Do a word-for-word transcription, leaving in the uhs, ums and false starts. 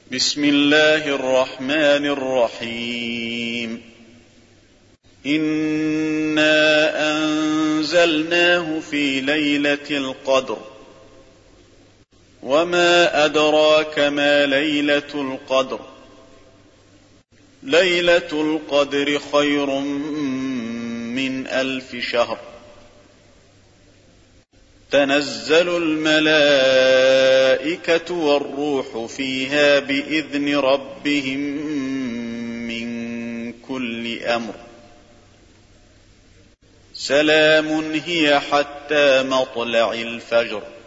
بسم الله الرحمن الرحيم. إنا أنزلناه في ليلة القدر وما أدراك ما ليلة القدر ليلة القدر خير من ألف شهر. تنزل الملائكة والروح فيها بإذن ربهم من كل أمر. سلام هي حتى مطلع الفجر.